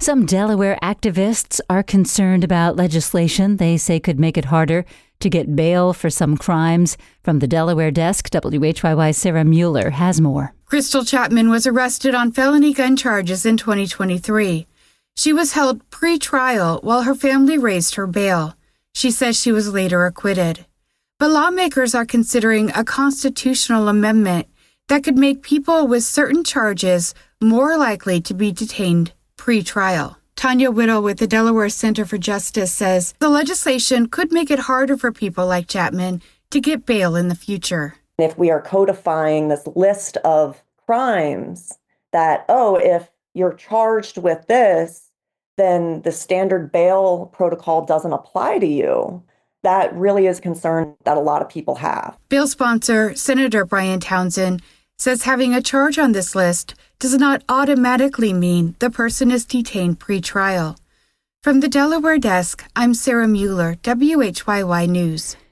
Some Delaware activists are concerned about legislation they say could make it harder to get bail for some crimes. From the Delaware desk, WHYY's Sarah Mueller has more. Crystal Chapman was arrested on felony gun charges in 2023. She was held pre-trial while her family raised her bail. She says she was later acquitted. But lawmakers are considering a constitutional amendment that could make people with certain charges more likely to be detained pre-trial. Tanya Whittle with the Delaware Center for Justice says the legislation could make it harder for people like Chapman to get bail in the future. If we are codifying this list of crimes that, if you're charged with this, then the standard bail protocol doesn't apply to you. That really is a concern that a lot of people have. Bill sponsor, Senator Brian Townsend, says having a charge on this list does not automatically mean the person is detained pre-trial. From the Delaware desk, I'm Sarah Mueller, WHYY News.